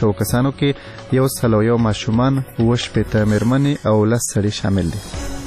شوو کسانو کې 101 ماشومان، 80 مېرمنې او 10 سړي شامل دي.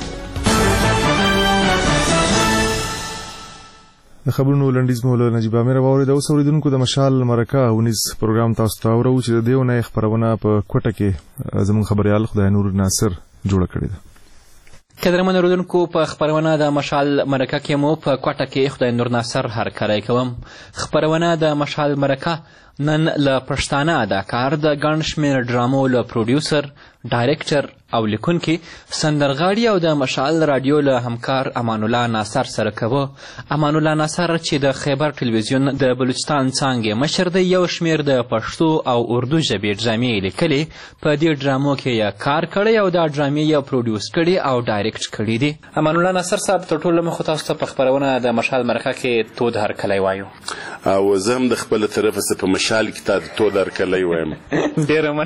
د خبرونو لنډیز مو له نجیب امیر واورید. اوس اوریدونکو د مشال مرکه ونیز پروګرام تاسو ته اورو چې د دیو نه خبرونه په کوټه کې زموږ خبريال خدای نور ناصر جوړ کړی ده. قدرمن اوریدونکو په خبرونه د مشال مرکه کې مو په کوټه کې خدای نور ناصر هرکلی کوم. خبرونه د مشال مرکه نن له پښتانه اداکار د ګڼ شمېر ډرامو له پروډیوسر، ډایرکټر او لیکونکي، سندرغاړي او د مشال راډیو له همکار امان الله ناصر سره کوه. امان الله ناصر چې د خیبر ټلویزیون د بلوچستان څانګې مشر دی، یو شمېر د پښتو او اردو ژبې ډرامې یې لیکلې. په دې ډرامو کې یې کار کړی او دا ډرامې یې پروډیوس کړي او ډایرکټ کړي دي. امان الله ناصر صاحب، تر ټولو مخکې تاسو ته په خپرونه د مشال مرکه کې تود هرکلی وایو. او زه هم د خپله طرفه څه په مشال کې تا د تود هرکلی وایم. ډېره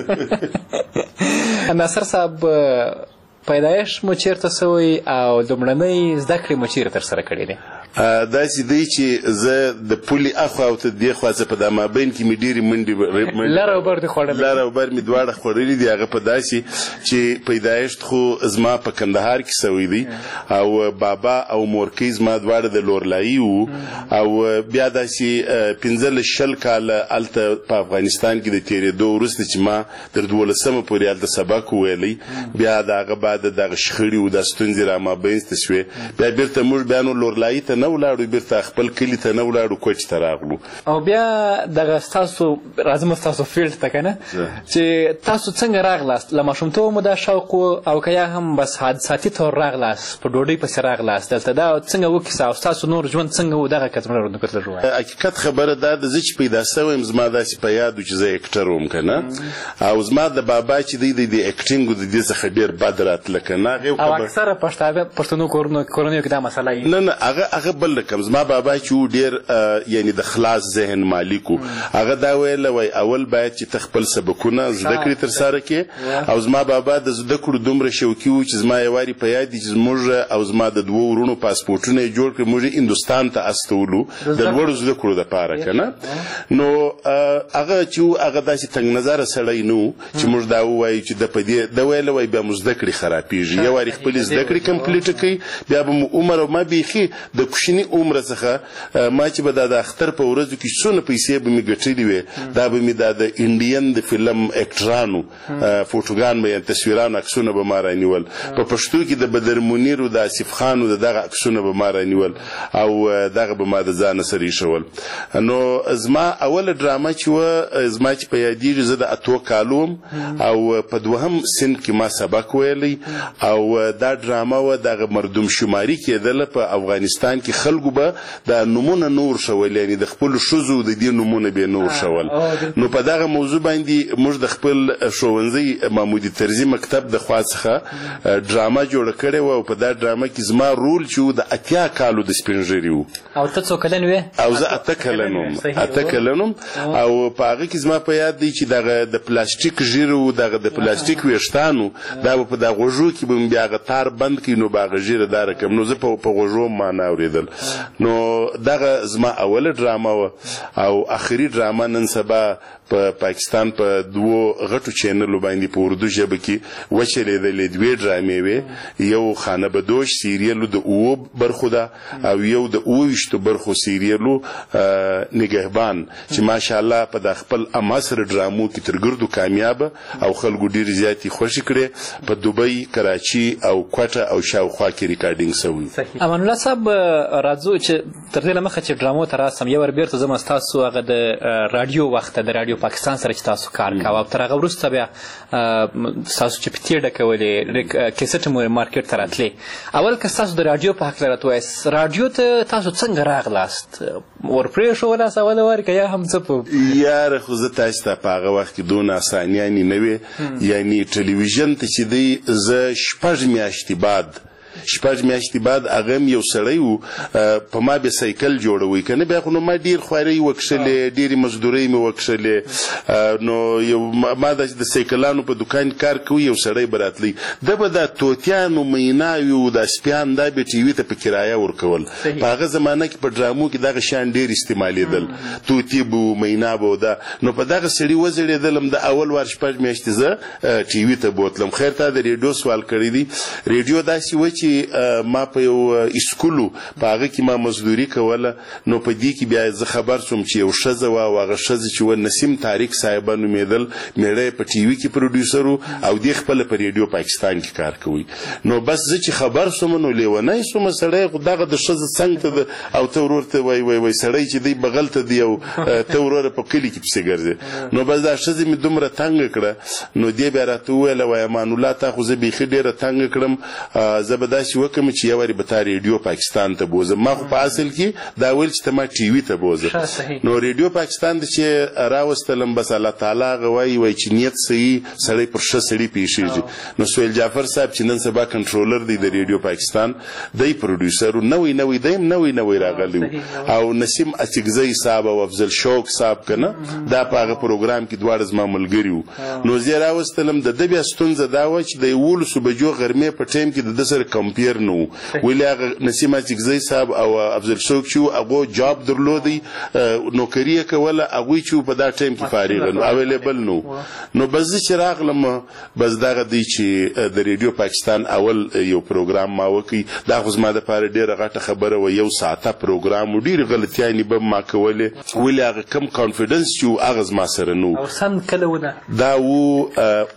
مننه. ناصر صاحب، پیدایش مو چیرته سوی او لومړنۍ زده کړې مو چیرې ترسره کړې دي؟ داسې دی چې زه د پولې اخوا او ته دې خوا څه په دا مابین کې مې ډېرې منډې لر او بر دې خوړلې؟ لر او بر مې دواړه خوړلي دي. هغه په داسې چې پیدایشت خو زما په کندهار کې سوی دی او بابا او مورکۍ زما دواړه د لورلایي وو. او بیا داسې 15-20 کاله هلته په افغانستان کې د تېرېدو وروسته چې ما تر 12مه پورې هلته سبق وویلی، بیا د هغه بعد دغه شخړې و دا ستونزې را مابینځته شوې. بیا بیرته موږ بیا نو لورلایي ته نه ولاړو، بیرته خپل کلي ته نه ولاړو، کوچ ته راغلو. او بیا دغه ستاسو راځم ستاسو فیلډ ته که نه، چې تاسو څنګه راغلاست؟ له ماشومتوبه مو دا شوق او که یا هم بس حادثاتي طور راغلاست، په ډوډۍ پسې راغلاست دلته؟ دا څنګه وکیسه او ستاسو نور ژوند څنګه و؟ دغه که زموږ ورنکت لږ ووایه. حقیقت خبره دا ده، زه چې پیدا سوی یم زما داسې په یاد و چې زه اکټر وم که نه، او زما د بابا چې دی د اکټینګ د دې څخه ډېر بد راتله که نه. او اکثره پښتنو کورنیو کې دا مسله وي. نه هغه بل رقم. زما بابا چې و ډېر یعنی د خلاص ذهن مالک و. هغه دا ویله وای اول باید چې ته خپل سبقونه زده کړې ترسره کړې. او زما بابا د زده کړو دومره شوقي و چې زما یو وارې په یاد دي چې زموږ او زما د 2 ورونو پاسپورټونه یې جوړ کړي، موږ یې هندوستان ته استولو د لوړو زده کړو دپاره که نه. نو هغه چې و هغه داسې تنګ نظره سړی نه و چې موږ دا ووایو چې د په دې ده ویله وای بیا مو زده کړې خرابېږي. یو وارې خپلې زده کړې کمپلیټه کوي، بیا به مو عمر، او ما بیخي د کوچني عمره څخه ما چې به دا د اختر په ورځو کې څونه پیسې به مې ګټلې وې، دا به مې دا د انډین د فلم اکټرانو فوټوګان به تصویرانو عکسونه به ما رانیول. په پښتو کې د بدر منیر او د آصف خان د دغه عکسونه به ما رانیول او دغه به ما د ځانه سره ایښول. نو زما اوله ډرامه چې وه زما چې په یادېږي، زه د 8 کالو وم او په 2هم صنف کې ما سبق ویلی. او دا ډرامه وه دغه مردم شماري کېدله په افغانستان کې. خلکو به د نومونه نور شول، یعنی د خپلو ښځو د دې نومونه به نور شول. نو په دغه موضوع باندې موږ د خپل ښوونځي محمودي طرزي مکتب د خوا څخه ډرامه جوړه کړې وه. او په دا ډرامه کې زما رول چې و د 80 کالو د سپین ږیري و. او ته څو کلن وې؟ او زه 8 کلن وم. 8 کلن وم. او په هغه کې زما په یاد دی چې دغه د پلاستیک ږیرو، دغه د پلاستیک ویښتانو، دا به په دا غوږو کې به مې بیا هغه تار بند کړي، نو به هغه ږیره دا رقم. نو زه په غوږو ما نه اورېدل. نو دغه زما اوله ډرامه وه. او آخري ډرامه نن سبا په پاکستان په 2 غټو چینلو باندې په اردو ژبه کې وچلېدلې 2 ډرامې وې. یو خانه بدوش سیریلو د 9 برخو ده، او یو د 28 برخو سیریلو نگهبان، چې ماشاءالله په د خپل اماصر ډرامو کې تر ګردو کامیابه او خلکو ډېر زیاتې خوښې کړې. په دوبۍ، کراچي او کوټه او شاوخوا کې ریکارډینګ سوی. امان الله صاحب، راځو چې تر دې له مخه چې ډرامو ته راسم، یو ور بیرته ځم ستاسو هغه د راډیو وخت د راډیو پاکستان سره چې تاسو کار کوه، او تر هغه وروسته بیا ستاسو چې پتې ډکولې کیسټ مو مارکیټ ته راتلې. اول که ستاسو د راډیو په هکله راته ووایاست، راډیو ته تاسو څنګه راغلاست؟ ورپرېښولاست اول وار که یا هم څه په یاره؟ خو زه تاسو ته په هغه وخت کې دونه اسانیانې نه وې. یعنې ټلویزیون ته چې دی زه 6 میاشتې بعد شپږ میاشتې بعد هغه هم یو سړی و په ما به سایکل جوړوي که نه بیا خو نو ما ډېر خوارۍ وکښلې ډېرې مزدورۍ مې وکښلې نو یو ما د سایکلانو په دوکان کار کوي یو سړی به راتلی ده به دا توتیانو میناوي و دا سپیان دا به ټي وي ته په کرایه ورکول په هغه زمانه کې په ډرامو کې دغه شیان ډېر استعمالېدل توتي به و مینا به و دا نو په دغه سړي وزړېدلم د اول وار شپږ میاشتې زه ټي وي ته بوتلم خیر تا د ریډیو سوال کړی دی ریډیو داسې و چې ما په یو اسکولو په هغه کې ما مزدوري کوله نو په دې کې بیا زه خبر شوم چې یو ښځه وه او هغه ښځه چې و نسیم طارق صاحبه نومېدل مېړه یې په ټي وي کې پروډیوسر و او دې خپله په ریډیو پاکستان کې کار کوي نو بس زه چې خبر شوم نو لیونی شوم سړی خو دغه د ښځه څنګ ته ده او ته ورور ته وایي سړی چې دی بغل ته دی او ته وروره په کلي کې پسې ګرځې نو بس دا ښځې مې دومره تنګه کړه نو دې بیا راته وویله وایي امان الله تا خو زه بیخي ډېره تنګه کړم زه به داسې وکړم چې یو وارې به تا ریډیو پاکستان ته بوزم ما خو په اصل کې دا ویل چې ته ما ټي وي ته بوزه نو ریډیو پاکستان ته چې راوستلم بس الله تعالی هغه وایي چې نیت صحیح سړی پر ښه سړي پیښېږي نو سهیل جعفر صاحب چې نن سبا کنټرولر دی د ریډیو پاکستان دی پروډیوسر و نوی دی هم نوی راغلی او نسیم اڅکزی صاحب او افضل شوق صاحب که نه دا په هغه پروګرام کې دواړه زما ملګري وو نو زه یې راوستلم د ده بیا ستونزه دا وه چې د 11 بجو غرمې په ټایم کې د ده سره کمپیر نه و ولې هغه نسیم اڅکزی صاحب او افضل شوق چې و هغو جاب درلودی نوکري یې کوله هغوی چې په دا ټایم کې فارغه نو اویلیبل نو بس زه چې راغلم بس دغه دی چې د ریډیو پاکستان اول یو پروګرام ما وکړي دا خو زما دپاره ډېره غټه خبره وه یو ساعته پروګرام و ډېرې غلطیانې به ما کولې ولې هغه کم کانفیډنس چې و هغه زما سره نه و دا و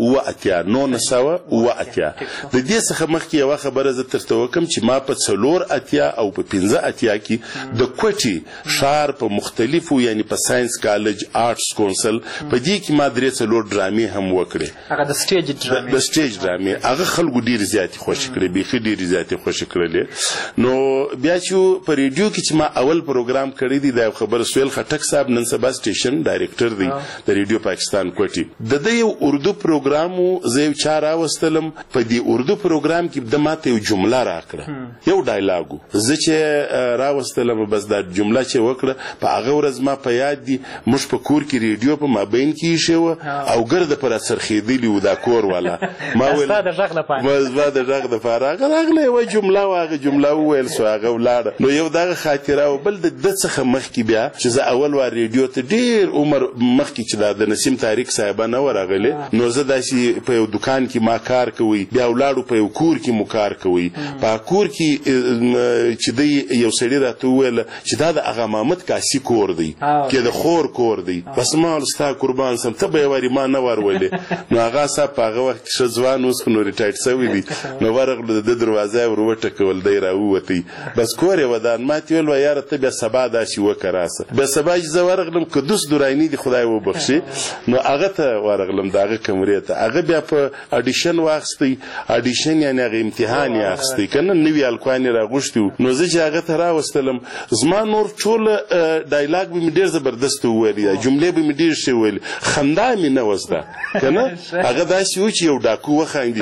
1980 د دې څخه مخکې یوه خبره زه درته وکړم چې ما په 480 او په 1580 کې د کوټې ښار په مختلفو یعنی په ساینس کالج آرټس کونسل په دې کې ما 3-4 ډرامې هم وکړې هغه د سټیج ډرامې هغه خلکو ډېرې زیاتې خوښې کړې بیخي ډېرې زیاتې خوښې کړلې نو بیا چې په ریډیو کې چې ما اول پروګرام کړی دی دا خبره سهیل خټک صاحب نن سبا سټیشن ډایرکټر دی د ریډیو پاکستان کوټې د ده یو اردو پروګرام و زه یو چا راوستلم په دې اردو پروګرام کې ده ماته یو جمله راکړه یو ډایلاګ و زه چې راوستلم بس دا جمله چې وکړه په هغه ورځ ما په یاد دي موږ په کور کې ریډیو په مابین کې ایښې وه او ګرده په راڅرخېدلي و دا کور والا ما ویل زما د غږ دپاره هغه راغله یوه جمله و هغه جمله وویل سو هغه ولاړه نو یو دغه خاطره و بل د ده څخه مخکې بیا چې زه اول وار ریډیو ته ډېر عمر مخکې چې دا د نسیم طارق صاحبه نه وه راغلې نو زه داسې په یو دکان کې ما کار کوي بیا ولاړو په یو کور کې مو کار کوي په کور کې چې دی یو سړي راته وویله چې دا د اغا محمد کاسي کور دی کې د خور کور دی بس ما ویل ستا قربان سم ته به یې وارې ما نه ور ویلې نو هغه صاحب په هغه وخت کې ښه ځوان اوس خو نو ریټایډ سوی دی نو ورغلو د ده دروازه یې ور وټکول دی راووتی بس کور یې ودان ما ته ویل یاره ته بیا سبا داسې وکړه راسه بیا سبا چې زه ورغلم قدوس دراني دی خدای وبخښي نو هغه ته ورغلم د هغه کمرې ته هغه بیا په اډیشن واخیستی اډیشن یعنې هغه امتحان یې اخیستی که نه نوي هلکان یې راغوښتي وو نو زه چې هغه ته راوستلم زما نور ټوله ډایلاګ به مې ډېر زبردست وویلې جملې به مې ډېر ښې ویلې خندا مې نه وه زده که نه هغه داسې و چې یو ډاکو وخاندي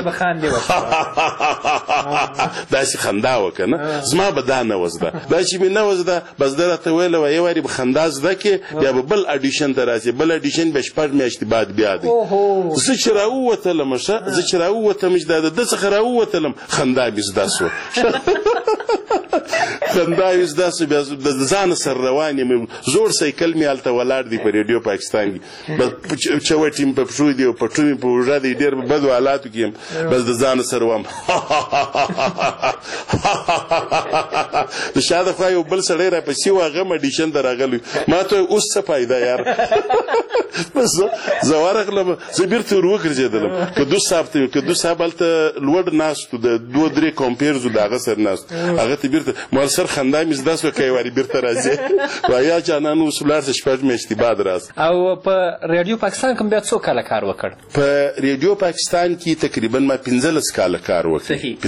داسې خندا وه که نه زما به دا نه وه زده دا چې مې نه وه زده بس ده راته ویله وه یو وارې به خندا زده کې بیا به بل اډیشن ته راسې بل اډیشن به 6 میاشتې بعد بیا دی زه چې راووتلم زه چې راووتم چې دا د ده څخه راووتلم خندا مې زده سوه خندا یې زده سوه بیا د ځانه سره روان یم زوړ سایکل مې هلته ولاړ دی په ریډیو پاکستان کې چوټې مې په پښو دي او پټو مې په اوږه دی ډېر په بدو حالاتو کې یم بس د ځانه سره وم د شاته خوا یو بل سړی راپسې و هغه هم اډیشن ته راغلی ما ته اوس څه فایده یار بس زه ورغلم زه بېرته ور وګرځېدلم قدوس صاحب هلته لوړ ناست و د 2-3 کمپیرز و د هغه سره ناست هغه ته بیرته مال سر خندا مې زده سوه که یې وارې بیرته راځې وایي یا جانان اوس ولاړ شه شپږ میاشتې بعد راځه. او په رادیو پاکستان کې بیا څو کاله کار وکړ؟ په رادیو پاکستان کې تقریبا ما 15 کاله کار وکړ.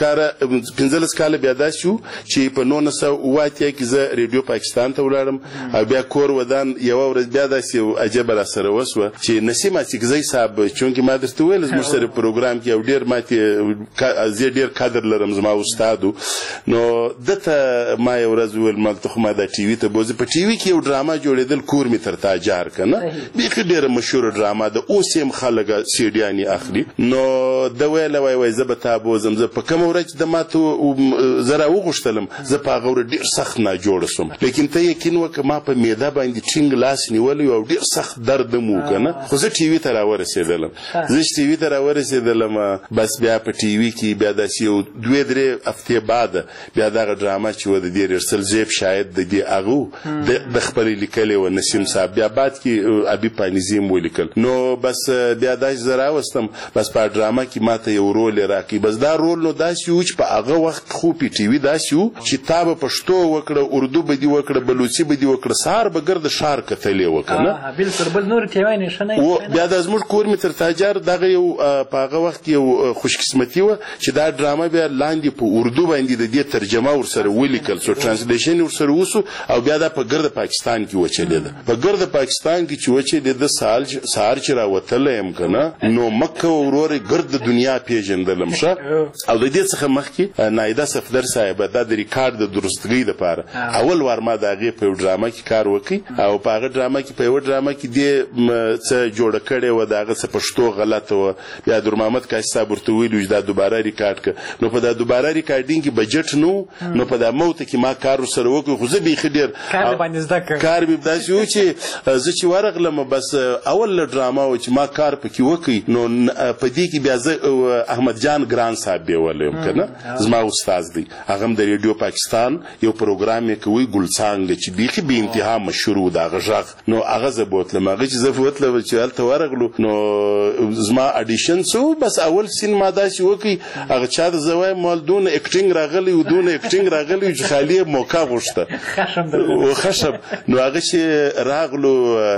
15 کاله بیا داسې وو چې په 1988 کې زه رادیو پاکستان ته ولاړم او بیا کور ودان یوه ورځ بیا داسې یو عجبه راسره وسوه چې نسیم اڅکزی صاحب چونکې ما درته ویل زموږ سره پروګرام کې یو ډېر ماتې زه ډېر قدر لرم زما استاد و نو ده ته ما یو ورځ وویل مالته خو ما دا ټي وي ته بوځي په ټي وي کې یو ډراما جوړېدل کور مې تر تا جار که نه بیخي ډېره مشهوره ډراما ده اوس یې هم خلک سیډیانې اخلي نو ده ویله وایي زه به تا بوځم زه په کومه ورځ چې ده ما ته زه راوغوښتلم زه په هغه ورځ ډېر سخت ناجوړه سوم لیکن ته یقین وکړه ما په معده باندې ټینګ لاس نیولی او ډېر سخت درد هم و که نه خو زه ټي وي ته راورسېدلم زه چې ټي وي ته راورسېدلم بس بیا په ټي وي کې بیا داسې یو 2-3 هفتې بعد بیا دغه ډراما چې وه د دې ریرسل زیب شاید د دې هغه د خپلې لیکلې وه نسیم صاحب بیا بعد کې ابي پانیزي هم ولیکل نو بس بیا داسې زه راوستم بس په ډراما کې ما ته یو رول یې راکړي بس دا رول نو داسې و چې په هغه وخت خو په ټي وي داسې و چې تا به پښتو وکړه اردو به دې وکړه بلوچي به دې وکړه سهار به ګرد ښار کتلې وه که نه بلکل بل نور ټیوانې ښه نه بیا دا زموږ کور مې تر تاجار دغه یو په هغه وخت کې یو خوشقسمتي وه چې دا ډرامه بیا لاندې په اردو باندې د دې ترجمه ورسره ولیکل سو ټرانسلیشن یې ورسره وسو او بیا دا په ګرد پاکستان کې وچلېده په ګرد پاکستان کې چې وچلېده سهار چې راوتلی یم که نه نو مکه ورورې ګرد دنیا پېژندلم ښه او د دې څخه مخکې نایده صفدر صاحبه دا د ریکارډ د درستګۍ دپاره اول وار ما د هغې په یو ډرامه کې کار وکړي او په هغه ډرامه کې په یوه ډرامه کې دې څه جوړه کړې وه د هغه څه پښتو غلطه وه بیا در محمد کاشي صاحب ورته ویلي چې دا دوباره ریکارډ کړه نو په دا دوباره ریکارډینګ کې بجټ نه نو په دا موته کې ما کار ورسره وکړ خو زه بیخي ډېر کار مې داسې و چې زه چې ورغلم بس اول ډراما و چې ما کار پکې وکړي نو په دې کې بیا زه احمد جان ګران صاحب بیولی یم که نه زما استاد دی هغه هم د ریډیو پاکستان یو پروګرام یې کوي ګلڅانګه چې بیخي بې انتها مشهور و د هغه غږ نو هغه زه بوتلم هغه چې زه بوتلم چې هلته ورغلو نو زما اډیشن څه بس اول سین ما داسې وکړي هغه چا ته زه وایم مال دونه اکټینګ راغلی و دونه اکټینګ راغلی و چې خالي یې موقع غوښته خشم نو هغه چې راغلو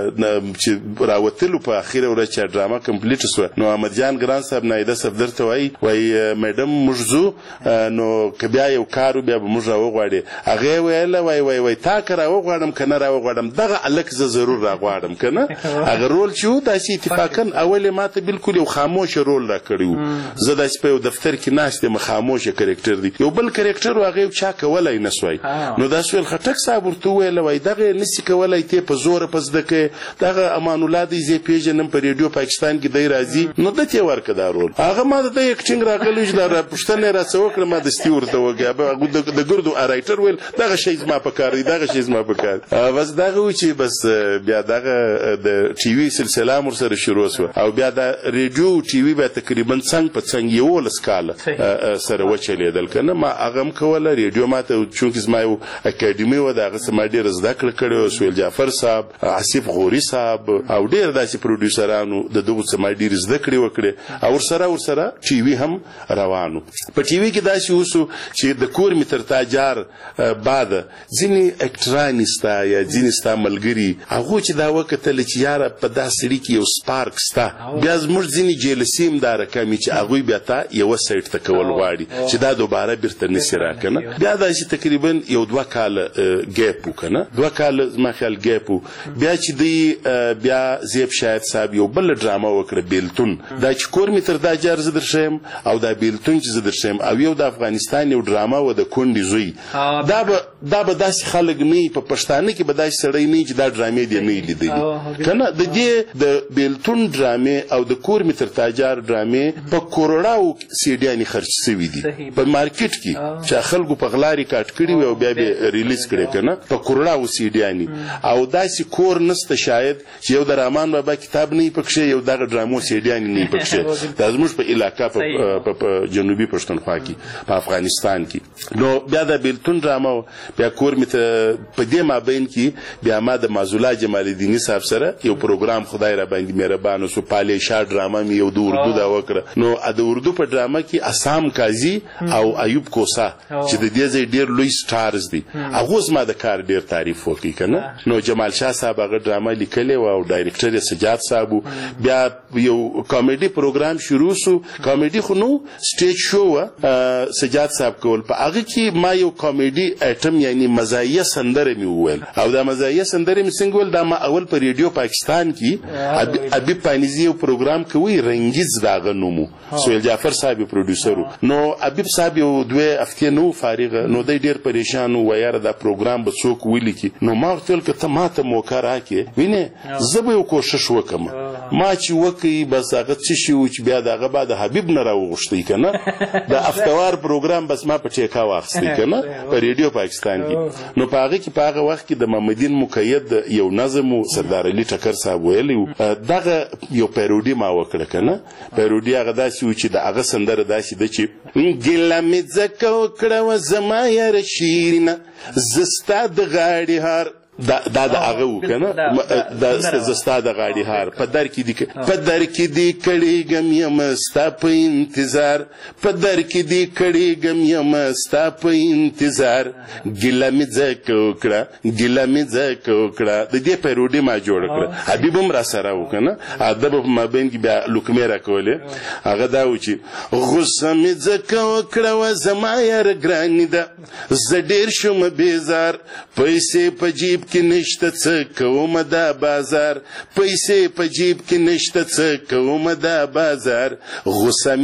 چې راوتلو په اخره ورځ چې ډرامه کمپلیټ سوه نو احمد جان ګران صاحب نایده صفدر ته وایي میډم موږ ځو نو که بیا یو کار بیا به موږ راوغواړې هغې ویله وایي تا که راوغواړم که نه راوغواړم دغه هلک زه ضرور راغواړم که نه هغه رول چې و داسې اتفاقا اول یې ما ته بلکل یو خاموشه رول را کړی و زه داسې په یو دفتر کې ناست یم خاموشه کرکټر دی یو بل کرکټر و هغه یو چا کولی نه سوی نو داسې ویل خټک صاحب ورته وویله وایي دغه یې نسي کولی ته په زوره په زده کوې دغه امان الله دی زه یې پېژنم په ریډیو پاکستان کې دی راځي نو ده ته یې ورکړه دا رول هغه ما د ده اکټینګ راغلی چې دا پوښتنه یې راڅه وکړه ما دستي ورته وکړه د ګردو رایټر ویل دغه شی زما په کار دی دغه شی زما په کار بس دغه و چې بس بیا دغه د ټي وي سلسله هم ورسره شروع سوه او بیا د ریډیو ټي وي بیا تقریبا څنګ په څنګ 11 کاله سره وچلېدل که نه ما هغه هم کوله ریډیو ما ته چونکې زما یو اکاډمي وه د هغه څه ما ډېره زده کړه کړې وه سهیل جعفر صاحب آصف غوري صاحب او ډېر داسې پروډیوسرانو د دغو څه ما ډېرې زده کړې وکړې او ورسره ټي وي هم روان و په ټي وي کې داسې اوسو چې د کور مې تر تاجار بعد ځینې اکټرانې ستا یا ځینې ستا ملګري هغو چې دا وکتله چې یاره په دا سړي کې یو سپارک سته بیا زموږ ځینې جیلسي هم دا رقم وي چې هغوی بیا تا یوه سایډ ته کول غواړي چې دا دوباره بیرته نسي را که نه بیا داسې تقریبا یو 2 کاله ګیپ و که نه 2 کاله زما خیال ګیپ و بیا چې دوی بیا زیب شاید صاحب یو بله ډرامه وکړه بیلتون دا چې کور مې تر دا جار زه در ښیم او دا بیلتون چې زه در ښیم او یو د افغانستان یو ډرامه و د کونډې زوی دا به داسې خلک نه په پښتانه کې به داسې سړی نه چې دا ډرامې دې نه لیدلي که نه د دې د بیلتون ډرامې او د کور مې تر تاجار ډرامې په کروڑاو سیډیانې خرچ سوي دي په مارکیټ کې چې خلکو په غلا ریکارډ کړي وي او بیا به ریلیز کړي که نه په کروڑاو سیډیانې او داسې کور نسته شاید چې یو د رحمان بابا کتاب نه وي پکښې یو دغه ډرامو سیډیانې نه وي پکښې دا زموږ په علاقه په جنوبي پښتونخوا کې په افغانستان کې نو بیا د بیلتون ډرامه بیا کور مې ته په دې مابین کې بیا ما د معزولا جمال الدیني صاحب سره یو پروګرام خدای را باندې مهربان وسو پالیشا ډرامه مې یو د اردو دا وکړه نو د اردو په ډرامه کې اسام قاضي او ایوب کوسا چې د دې ځای ډیر لوی سټارز دي هغه زما د کار ډیر تعریف وکړي کنه نو جمال شاه صاحب هغه ډرامه لیکلې او ډایرکټر یې سجاد صاحب بیا یو کامیډي پروګرام شروع سو کامیډي خو نو سټیج شو سجاد صاحب کول په هغه کې ما یو کامیډي ایټم یعنی مزایه سندره می وویل او دا مزایه سندره می څنګه ول دا ما اول په ریډیو پاکستان کې ابي پانیزي یو پروګرام کوي رنگیز داغه نومو سهیل جعفر صاحب پروډوسر نو ابي صاحب یو دوه هفته نو فارغ نو د ډیر پریشان و یاره دا پروګرام به څوک ویل کی نو ما ورته ته ماته موقع راکې وینه زه به کوشش وکم ما چې وکي بس هغه څه شي چې بیا دغه بعد حبیب نه راوغشتي کنه د افتوار پروګرام بس ما په ټیکا واخستي کنه په ریډیو پاکستان کې نو په هغه کې په هغه وخت کې د محمدین مقید یو نظم سردار علي ټکر صاحب ویلی دغه یو پیروډي ما وکړه کنه پیروډي هغه داسې و چې د هغه سندره داسې ده چې ګیله مې ځکه وکړه و زما یاره شیرینه زه ستا د غاړې هار دا د هغه و کنه دا زستا د غاړي هار په در کې دی کړيږم یم ستا په انتظار په در کې دی کړيږم یم ستا په انتظار ګیله مې ځکه وکړه د دې پیروډي ما جوړ کړه حبیب هم را سره و کنه ادب په مابین کې بیا لوکمې راکولې هغه دا و چې غصه مې ځکه وکړه و زما یاره ګراني ده زه ډېر شوم بیزار پیسې په جیب کې نشته څه کوم دا بازار پیسې په جیب کې نشته څه کوم دا بازار غصه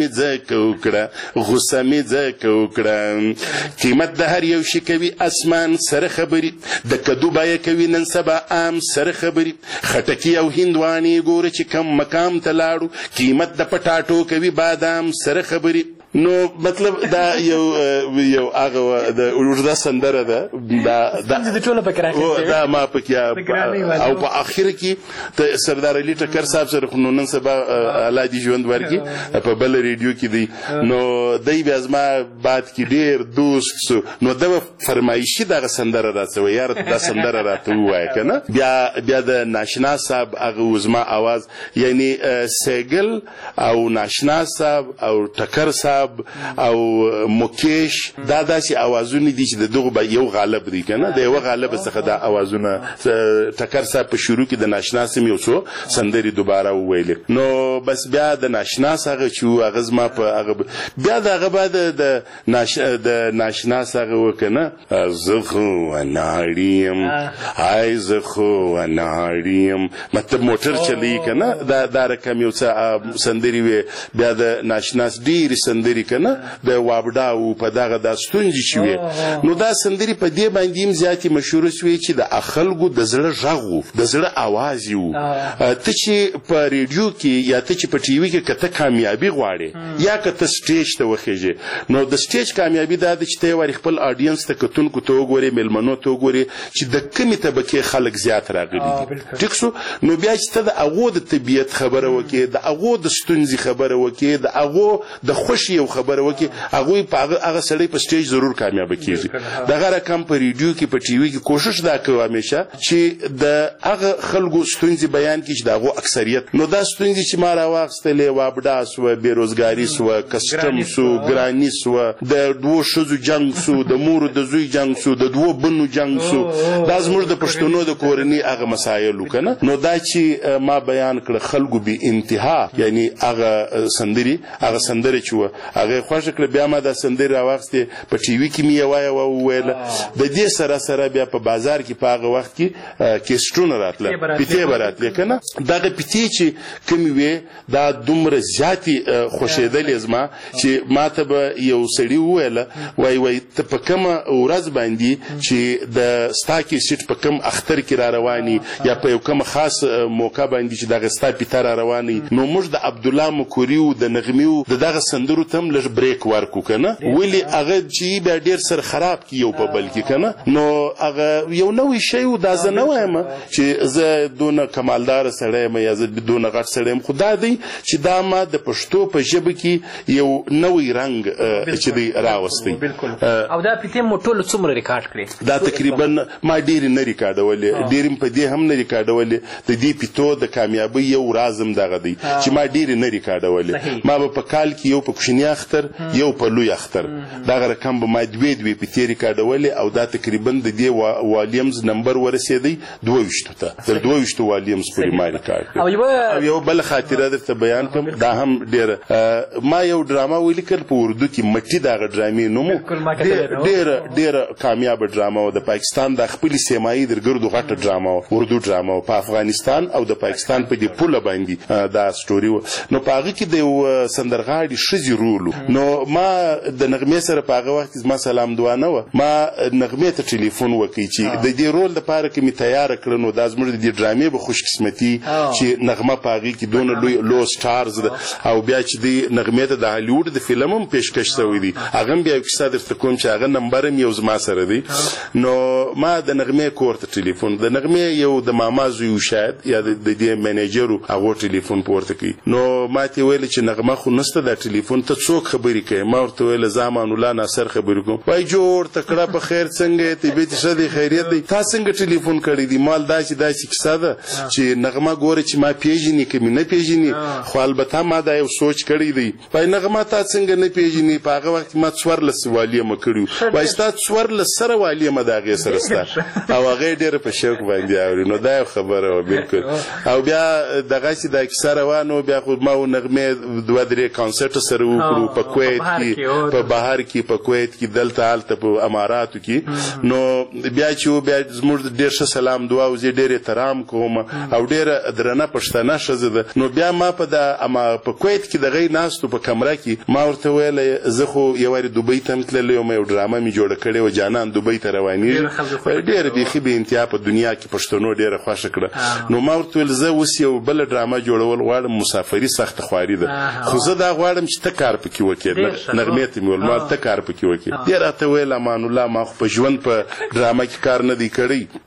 مې ځکه وکړه قیمت د هر یو شي کوي اسمان سره خبرې د کدو بیه کوي نن سبا عام سره خبرې خټکي او هندوانې ګوره چې کم مقام ته لاړو قیمت د پټاټو کوي بادام سره خبرې نو مطلب دا یو هغه د اوردا سندره ده د ټوله فکر دا ما پکې او په اخر کې ته سردار علي ټکر صاحب سره نو نن سبا الله دې ژوند ورکړي په بل ریډیو کې دی نو دای بیا زما بعد کې ډیر دوست سو نو دا فرمایشي دغه سندره راځوي یار دا سندره راته وای کنه بیا د ناشنا صاحب هغه زما आवाज یعنی سیګل او ناشنا صاحب او ټکر صاحب او مکیش دا داسې اوازونه دي چې دغه یو غالب دي کنه د یو غالب څخه دا اوازونه ټکر صاحب په شروع کې د ناشنا سم یو څو سندري دوباره وویل نو بس بیا د ناشنا څخه چې هغه زما په هغه بیا دغه بعد د ناشنا څخه وکنه زخو اناړیم هاي زخو اناړیم مطلب موټر چلی کنه دا رقم یو څه سندري وی بیا د ناشنا ډیر سندري کنه د وابډا او په دغه د ستونجې شوی نو دا سندري په دې باندې هم زیاتې مشهور شوی چې د خلکو د زړه غږ د زړه आवाज یو ته چې په ریډیو کې یا ته چې په ټي وي کې کته کامیابی غواړي یا کته سټیج ته وخیږي نو د سټیج کامیابی دا چې ته ور خپل اډینس ته کتونکو ته وګوري ملمنو ته وګوري چې د کمی طبقه خلک زیات راغلي دي ټیک سو نو بیا چې ته د هغه د طبيعت خبره وکي د هغه د ستونزې خبره وکي د هغه د خوشي یو خبره وکي هغه په هغه سړی په سټیج ضرور کامیاب کیږي دغه رقم په ریډیو کې په ټي وي کې کوشش دا کوي همیشه چې د هغه خلکو ستونزې بیان کړي چې دغه اکثریت نو دا ستونزې چې ما راوغستلې وابډا سو بیروزګاری سو کسټم سو ګرانی سو د دوه شذو جنگ سو د مور د زوی جنگ سو د دوه بنو جنگ سو دا زموږ د پښتونو د کورنۍ هغه مسایل وکنه نو دا چې ما بیان کړ خلکو به انتها یعنی هغه سندري هغه سندره چې هغه خوښ کړ بیا ما د سندري راوغسته په ټي وي کې می ویل د دې سره بیا په بازار کې په هغه وخت کې کیسټونه راتله پیټي براتله کنه دغه پیټي چې کوم وی دا دومره زیاتی خوشیدل زما چې ماته به یو سړی ویل وای ته په کوم ورځ باندې چې د ستاکي سیټ په کوم اختر کې را رواني یا په یو کوم خاص موقع باندې چې دغه ستا پیټه را رواني نو موږ د عبد الله مکوریو د نغمیو دغه سندرو ته هم لږ بریک ورکو کنه ولې هغه چې بیا ډیر سر خراب کی یو په بل کې کنه نو هغه یو نوې شی و دا زه نه وایم چې زه دونه کمالدار سړی یم یا زه دونه غټ سړی یم خو دا دی چې دا ما د پښتو په ژبه کې یو نوی رنګ چې دی راوستی او دا پیتې مو ټولو څومره ریکارډ کړې دا تقریبا ما ډېرې نه ریکارډولې ډېرې په دې هم نه ریکارډولې د دې پیتو د کامیابۍ یو راز هم دغه دی چې ما ډېرې نه ریکارډولې ما به په کال کې یو په کوچني اختر یو په لوی اختر دغه رقم به ما دوې پیتې ریکارډولې او دا تقریبا د دې والیمز نمبر ورسېدی 22 ته تر 22 والیمز پورې ما ریکارډ او یو بل خاطره درته بیان کوم دا هم ډېره ما یو ډرامه ولیکل په اردو کې مټي دغه ډرامې نوم ډېره کامیابه ډرامه و د پاکستان د خپلې سیمایي درګردو غټه ډرامه و اردو ډرامه و په افغانستان او د پاکستان په دې پوله باندې دا سټوري و نو په هغه کې د یو سندرغاړي ښځې رول نو ما د نغمې سره په هغه وخت زما سلام دعا نه وه ما نغمې ته ټلیفون وکړ چې د دې رول دپاره که مې تیاره کړه نو دا زموږ د دې ډرامې به خوش قسمتي چې نغمه په هغې کې دونه لو سټارز ده او بیا چې دی نغمې ته د هالیوډ د فلم هم پیشکش شوی دی هغه هم بیا یو کیسه درته کوم چې هغه نمبر هم یو زما سره دی نو ما د نغمې کور ته ټلیفون د نغمې یو د ماما زوی شاید یا د دې منیجرو هغه ټلیفون پورته کړي نو ما ته ویل چې نغمه خو نسته دا ټلیفون ته څوک خبرې کوي ما ورته ویل زه امان الله ناصر خبرې کوم وایي جوړ تکړه په خیر څنګه طبیعت ښه دی خیریت دی تا څنګه ټلیفون کړی دی مال داسې کیسه ده چې نغمه ګوره چې ما پیژني که مې نه پیژني خو البته ما دا یو سوچ کړی دی وایي نغمه تا څنګه نه پیژني په هغه وخت ما 14 والیمه کړي وایي ستا 14 سره والیمه د هغې سره سته او هغه ډېره په شوق باندې اوري نو دا یو خبره وه بلکل او بیا دغسې دا کیسه روانه بیا خو ما و نغمې 2-3 کانسرټ سره وکړو په کویت کې په بهر کې په کویت کې دلته هلته په اماراتو کې نو بیا چې بیا زموږ ډېر ښه سلام دعا او زه ډېر احترام کوم او ډېره درنه پښتنه ښځه ده نو بیا ما په کویت کې د هغې ناستو په کمره کې ما ورته ویله زه خو یو وارې دوبۍ ته هم تللی وم یو ډرامه مې جوړه کړې وه جانان دوبۍ ته روانېږي ډېره بیخي بې انتها په دنیا کې پښتنو ډېره خوښه کړه نو ما ورته ویل زه اوس یو بله ډرامه جوړول غواړم مسافري سخته خواري ده خو زه دا غواړم چې ته کار پکې وکړې نغمې ته مې ویل ما ته کار پکې وکړې دې راته ویل امان الله ما خو په ژوند په ډرامه کې کار نه دی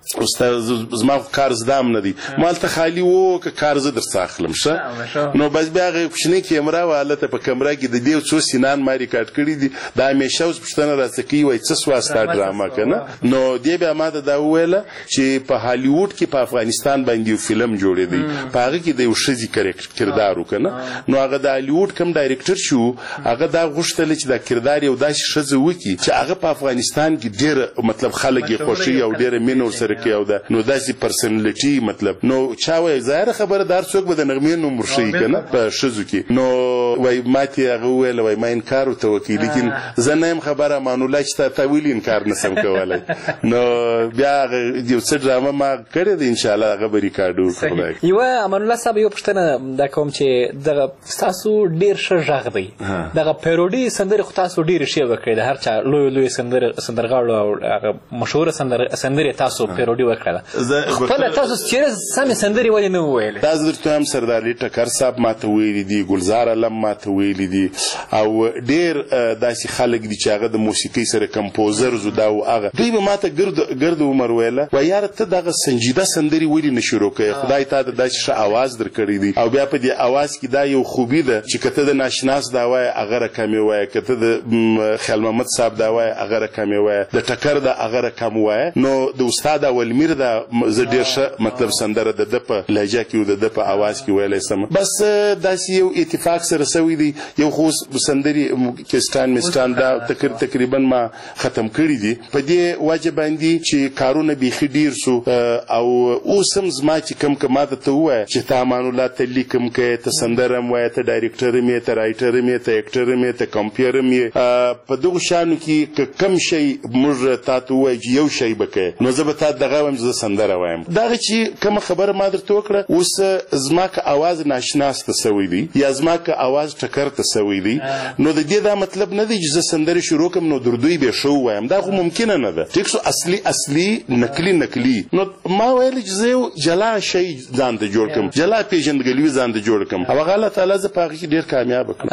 کړی زما خو کار زده هم نه دی ما هلته خالي و که کار زه درڅه اخلم ښه نو بس بیا هغه کوچنۍ کیمره وه هلته په کمره کې د دې څو سینان ما ریکارډ کړي دي دا همیشه اوس پوښتنه راڅه کوي وایي څه سوه ستا ډرامه که نه نو دې بیا ما ته دا وویله چې په هالیوډ کې په افغانستان باندې یو فلم جوړېدی په هغه کې د یو ښځې کردار و که نه نو هغه د هالیوډ کوم ډایرکټر چې و هغه دا غوښتله چې دا کردار یو داسې ښځه وکړي چې هغه په افغانستان کې ډېره مطلب خلک یې خوښوي او ډېره مینه ورسره کوي او نو داسې پرسنالټي مطلب نو چا وایي ظاهره خبره دا هر څوک به د نغمې نوم ورښیي که نه په ښځو کې نو وایي ما ته هغه وویله وایي ما انکار ورته وکړي لیکن زه نه یم خبره امان الله چې تا ولې انکار نسم کولی نو بیا هغه یو څه ډرامه ما کړې ده انشاءالله هغه به ریکارډ وکړو یوه امان الله صاحب یو پوښتنه دا کوم چې دغه ستاسو ډېر ښه غږ دی دغه پیروډي سندرې خو تاسو ډېرې ښې وکړې د هر چا لویو سندرغاړو او هغه مشهوره سندرې تاسو پیروډي وکړله خپله تاسو چېرې سمې سندرې ولې نه وویلې دا زه درته وایم سردارعلي ټکر صاحب ما ته ویلي دي ګلزار علم ما ته ویلي دي او ډېر داسې خلک دي چې هغه د موسیقۍ سره کمپوزرز دا او هغه دوی به ما ته ګرد عمر ویله وایي یاره ته دغه سنجیده سندرې ولې نه شروع کوې خدای تا د داسې ښه اواز درکړی دی او بیا په دې اواز کې دا یو خوبي ده چې که ته د ناشناس دا وایې هغه رقم یې وایه که ته د خیال محمد صاحب دا وایې هغه رقم یې وایه د ټکر دا هغه رقم وایه نو د استاد اولمیر دا زه ډېر ښه مطلب سندره د ده په لهجه کې او د ده په اواز کې ویلی سم بس داسې یو اتفاق سره سوی دی یو خو سندرې کیسټان مستان دا تقریبا ما ختم کړي دي په دې وجه باندې چې کارونه بیخي ډېر سو او اوس هم زما چې کوم که ما ته ووایه چې ته امان الله ته لیک هم کوې ته سندره هم وایه ته ډایرکټر هم یې ته رایټر هم یې ته ایکټر هم یې ته کمپیر هم یې په دغو شیانو کې که کم شی موږ تا ته ووایه چې یو شی به کوې نو زه به تا دغه وایم زه سندره وایم دغه چې کومه خبره ما درته وکړه اوس زما که اواز ناشناس ته سوی دی یا زما که اواز ټکر ته سوی دی نو د دې دا مطلب نه دی چې زه سندرې شروع کړم نو دردوی به ښه ووایم دا خو ممکنه نه ده ټیک شو اصلي نقلي نو ما ویل چې زه یو جلا شی ځان ته جوړ کړم جلا پیژندګلوي ځان ته جوړ کړم او هغه الله تعالی زه په هغې کې ډېر کامیابه کړم امان الله صاحب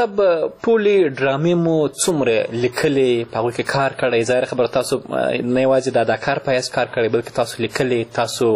صاحب ټولې ډرامې مو څومره لیکلې په هغوی کې کار کړی؟ ظاهره خبره تاسو نه یوازې د اداکار په حیث کار کړی بلکې تاسو لیکلې، تاسو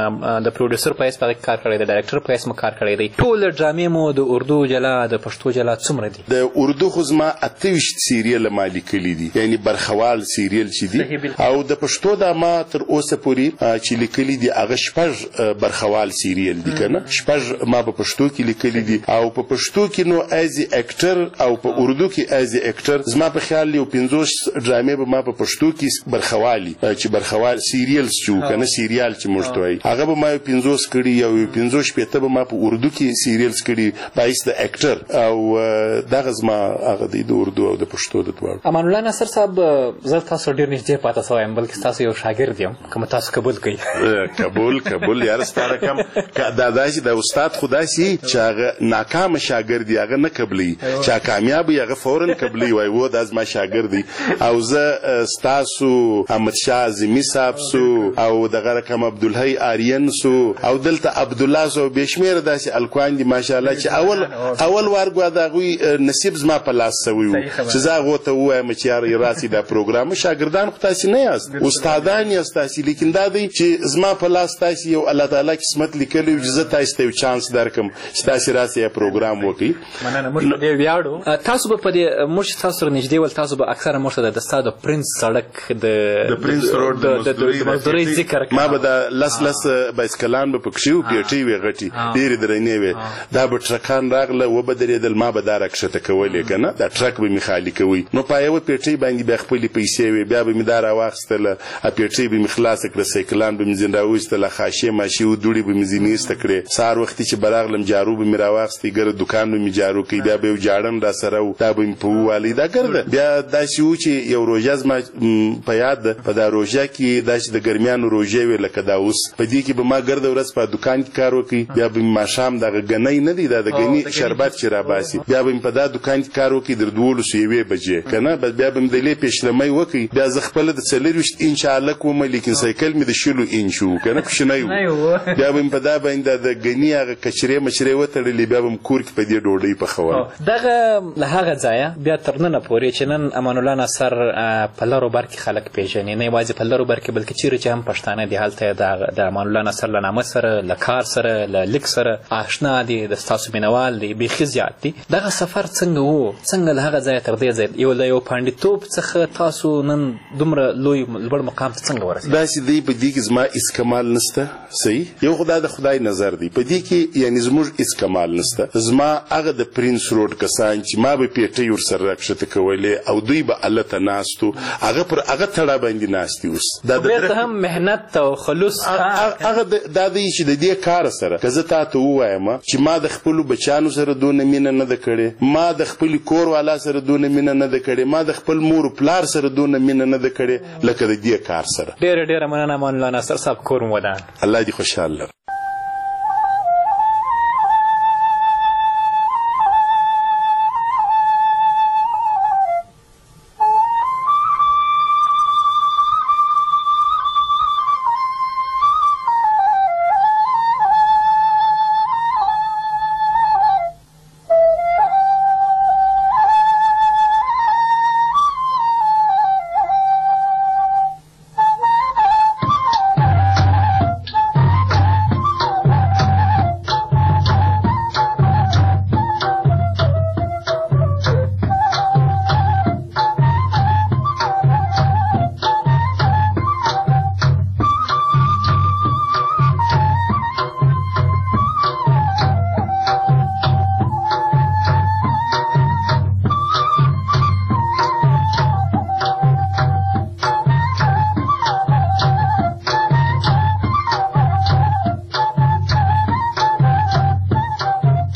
د پروډیوسر په حیث په هغې کې کار کړی، د ډایرکټر په حیث مو کار کړی دی. ټولې ډرامې مو د اردو جلا د پښتو جلا څومره دي؟ د اردو خو زما 28 سیریل ما لیکلي دي، یعنی برخوال سیریل چې دي، او د پښتو دا ما تر اوسه پورې چې لیکلي دي هغه 6 برخوال سیریل دي کنه، 6 ما په پښتو کې لیکلي دي. او په پښتو کې نو ایز اکټر او په اردو کې ایز اکټر زما په خیال یو 50 ډرامې به ما په پښتو کې برخوالي چې برخوال سیریل شو کنه، سیریال چې موږ ته وایي، هغه به ما 50 کړي، یو 50 شپېته به ما په اردو کې سیریلز کړي بایس د اکټر، او دغه زما هغه دی د اردو او د پښتو د دواړو. امان الله ناصر صاحب، زه تاسو ډېر نږدې پاته سوی یم، بلکې تاسو یو شاګرد یم، که تاسو قبول کړئ. قبول یاره ستاره کم دا داسې د استاد خو داسې چې هغه ناکامه شاګرد دی هغه نه قبلوي، چې کامیاب وي هغه فورا قبلوي، وایي و دا زما شاګرد دی. او زه ستاسو احمدشاه اعظمي صاحب سو او دغه رقم عبدالحی آریان سو او دلته عبدالله سو بېشمېره داسې الکوان دي ماشاءالله چې اول وار ګوا د هغوی نصیب زما په لاس سوی و چې زه هغو ته ووایم چې یاره راسئ دا پروګرام. شاګردان خو تاسې نه یاست، استادان یاست تاسې، لیکن دا دی چې زما په لاس تاسې یو الله تعالی قسمت لیکلی و چې زه تاسې ته یو چانس درکړم چې تاسې راسئ یا پروګرام وکړئ. مننه، موږ ډېر ویاړو. تاسو به په دې موږ چې تاسو سره نږدې ول، تاسو به اکثره موږ ته د ستا د پرنس سړک د پرنس روډ د مزدورۍ ذکر ما به د لس بایسکلان به پکښې وو، پیټۍ وې غټې ډېرې درنې وې، دا به ټرکان راغله وبدرېدل، ما به دا راکښته کولې که نه، دا ټرک به مې خالي کوئ، نو په یوه پیټۍ باندې بیا خپلې پیسې وې، بیا به مې دا راواخیستله، پیټۍ به مې خلاصه کړه، سایکلان به مې ځینې راوایستله، خاشې ماشې و دوړې به مې ځینې ایسته کړې، سهار وختي چې به راغلم جارو به مې راواخیستې، ګره دوکان به مې جارو کوي، بیا به یو جاړن را سره و، دا به مې په ووالئ، دا ګرده. بیا داسې و چې یو روژه زما په یاد ده، په دا روژه کې داسې د ګرمیانو روژې وې لکه دا اوس، په دې کې به ما ګرده ورځ په دوکان کې کار وکړي، بیا به مې ماښام دغه ګنۍ نه دی دا د ګني شربت چې راباسي، بیا به مې په دا دوکان کې کار وکړي تر 12 بجې که نه، بیا به مې د لې پیشلمۍ وکړي، بیا زه خپله د 24 انچ هلک وم، لیکن سایکل مې د 20 انچ و که نه، کوچنی و، بیا به مې په دا باندې د ګني هغه کچرې مچرې وتړلې، بیا به مې کور کې په دې ډوډۍ پخول. دغه له هغه ځایه بیا تر ننه پورې چې نن امان الله ناصر په لرو بر کې خلک پېژني، نه یوازې په لرو بر کې بلکې چیرې چې هم پښتانه دي هلته د امان الله ناصر له نامه سره، له کار سره، له لیک سره آشنا دي، د ستاسو مینوال دي، بیخي زیات دي. دغه سفر څنګه و؟ څنګه له هغه ځایه تر دې ځایه له یو پانډیتوب څخه تاسو نن دومره لوی لوړ مقام ته څنګه ورسېدل؟ داسې دی په دې کې زما هېڅ کمال نشته، صحیح، یو خو دا د خدای نظر دی، په دې کې یعنې زموږ هېڅ کمال نشته. زما هغه د پرنس روډ کسان چې ما به پیټۍ ورسره راکښته کولې او دوی به هلته ناست و، هغه پر هغه تړه باندې ناست دي اوس. بیرته هم محنت او خلوص هغه دا دی چې د دې کار سره که زه تا ته ووایم چې ما د خپلو بچیانو سره دونه مینه نه ده کړې، ما د خپلې کور والا سره دونه مینه نه ده کړې، ما د خپل مور پلار سره دونه مینه نه ده کړې لکه د دې کار سره. ډېره ډېره مننه امان الله ناصر صاحب، کور مو ودان. الله دې خوشحال لره.